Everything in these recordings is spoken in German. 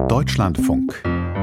Deutschlandfunk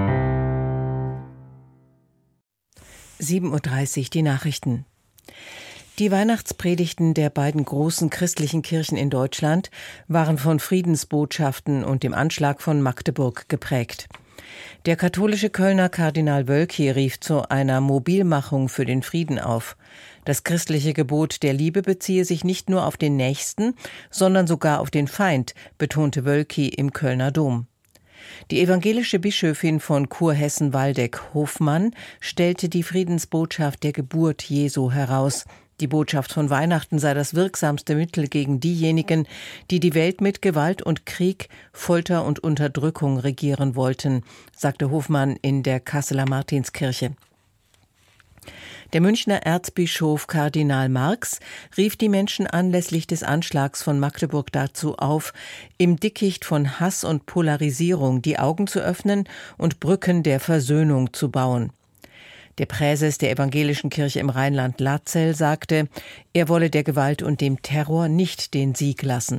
7:30 Uhr die Nachrichten. Die Weihnachtspredigten der beiden großen christlichen Kirchen in Deutschland waren von Friedensbotschaften und dem Anschlag von Magdeburg geprägt. Der katholische Kölner Kardinal Wölki rief zu einer Mobilmachung für den Frieden auf. Das christliche Gebot der Liebe beziehe sich nicht nur auf den Nächsten, sondern sogar auf den Feind, betonte Wölki im Kölner Dom. Die evangelische Bischöfin von Kurhessen-Waldeck, Hofmann, stellte die Friedensbotschaft der Geburt Jesu heraus. Die Botschaft von Weihnachten sei das wirksamste Mittel gegen diejenigen, die die Welt mit Gewalt und Krieg, Folter und Unterdrückung regieren wollten, sagte Hofmann in der Kasseler Martinskirche. Der Münchner Erzbischof Kardinal Marx rief die Menschen anlässlich des Anschlags von Magdeburg dazu auf, im Dickicht von Hass und Polarisierung die Augen zu öffnen und Brücken der Versöhnung zu bauen. Der Präses der evangelischen Kirche im Rheinland Latzell sagte, er wolle der Gewalt und dem Terror nicht den Sieg lassen.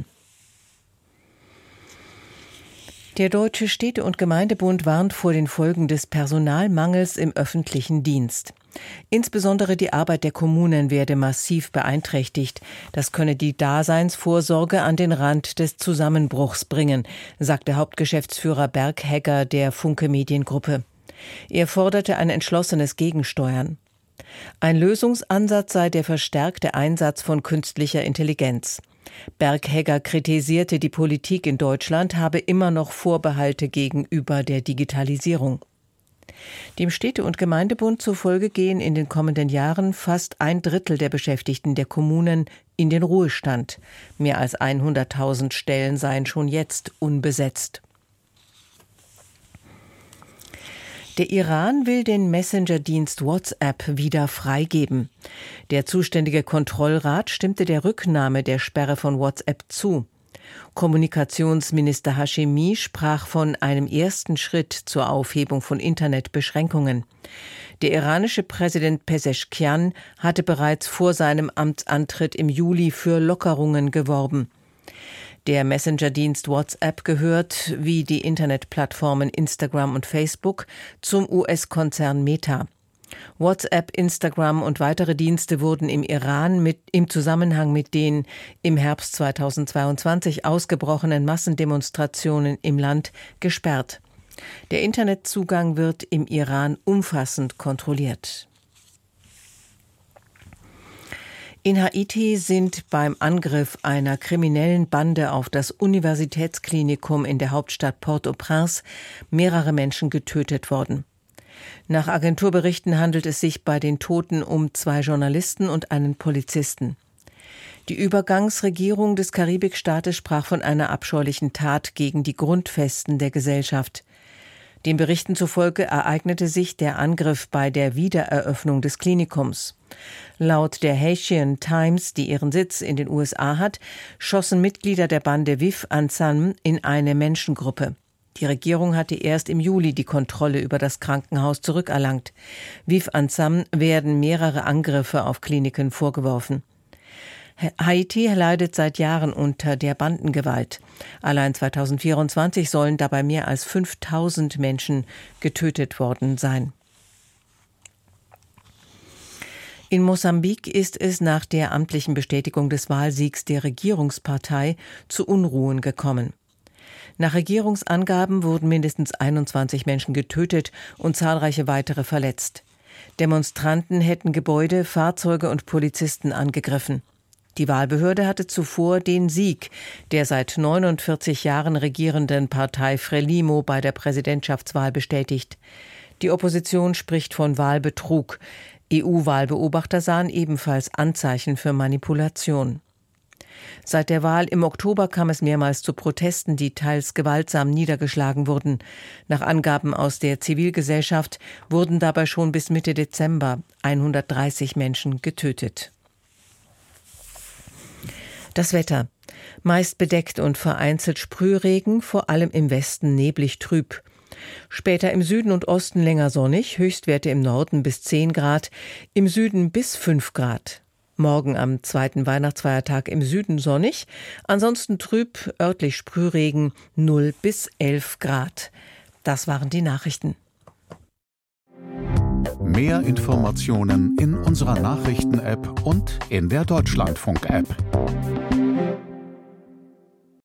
Der Deutsche Städte- und Gemeindebund warnt vor den Folgen des Personalmangels im öffentlichen Dienst. Insbesondere die Arbeit der Kommunen werde massiv beeinträchtigt. Das könne die Daseinsvorsorge an den Rand des Zusammenbruchs bringen, sagte Hauptgeschäftsführer Berg Hegger der Funke Mediengruppe. Er forderte ein entschlossenes Gegensteuern. Ein Lösungsansatz sei der verstärkte Einsatz von künstlicher Intelligenz. Berg Hegger kritisierte, die Politik in Deutschland habe immer noch Vorbehalte gegenüber der Digitalisierung. Dem Städte- und Gemeindebund zufolge gehen in den kommenden Jahren fast 1/3 der Beschäftigten der Kommunen in den Ruhestand. Mehr als 100.000 Stellen seien schon jetzt unbesetzt. Der Iran will den Messenger-Dienst WhatsApp wieder freigeben. Der zuständige Kontrollrat stimmte der Rücknahme der Sperre von WhatsApp zu. Kommunikationsminister Hashemi sprach von einem ersten Schritt zur Aufhebung von Internetbeschränkungen. Der iranische Präsident Pezeshkian hatte bereits vor seinem Amtsantritt im Juli für Lockerungen geworben. Der Messenger-Dienst WhatsApp gehört, wie die Internetplattformen Instagram und Facebook, zum US-Konzern Meta. WhatsApp, Instagram und weitere Dienste wurden im Iran im Zusammenhang mit den im Herbst 2022 ausgebrochenen Massendemonstrationen im Land gesperrt. Der Internetzugang wird im Iran umfassend kontrolliert. In Haiti sind beim Angriff einer kriminellen Bande auf das Universitätsklinikum in der Hauptstadt Port-au-Prince mehrere Menschen getötet worden. Nach Agenturberichten handelt es sich bei den Toten um 2 Journalisten und einen Polizisten. Die Übergangsregierung des Karibikstaates sprach von einer abscheulichen Tat gegen die Grundfesten der Gesellschaft. Den Berichten zufolge ereignete sich der Angriff bei der Wiedereröffnung des Klinikums. Laut der Haitian Times, die ihren Sitz in den USA hat, schossen Mitglieder der Bande Vif Ansam in eine Menschengruppe. Die Regierung hatte erst im Juli die Kontrolle über das Krankenhaus zurückerlangt. Vif Ansam werden mehrere Angriffe auf Kliniken vorgeworfen. Haiti leidet seit Jahren unter der Bandengewalt. Allein 2024 sollen dabei mehr als 5.000 Menschen getötet worden sein. In Mosambik ist es nach der amtlichen Bestätigung des Wahlsiegs der Regierungspartei zu Unruhen gekommen. Nach Regierungsangaben wurden mindestens 21 Menschen getötet und zahlreiche weitere verletzt. Demonstranten hätten Gebäude, Fahrzeuge und Polizisten angegriffen. Die Wahlbehörde hatte zuvor den Sieg der seit 49 Jahren regierenden Partei Frelimo bei der Präsidentschaftswahl bestätigt. Die Opposition spricht von Wahlbetrug. EU-Wahlbeobachter sahen ebenfalls Anzeichen für Manipulation. Seit der Wahl im Oktober kam es mehrmals zu Protesten, die teils gewaltsam niedergeschlagen wurden. Nach Angaben aus der Zivilgesellschaft wurden dabei schon bis Mitte Dezember 130 Menschen getötet. Das Wetter. Meist bedeckt und vereinzelt Sprühregen, vor allem im Westen neblig trüb. Später im Süden und Osten länger sonnig, Höchstwerte im Norden bis 10 Grad, im Süden bis 5 Grad. Morgen am 2. Weihnachtsfeiertag im Süden sonnig, ansonsten trüb, örtlich Sprühregen 0 bis 11 Grad. Das waren die Nachrichten. Mehr Informationen in unserer Nachrichten-App und in der Deutschlandfunk-App.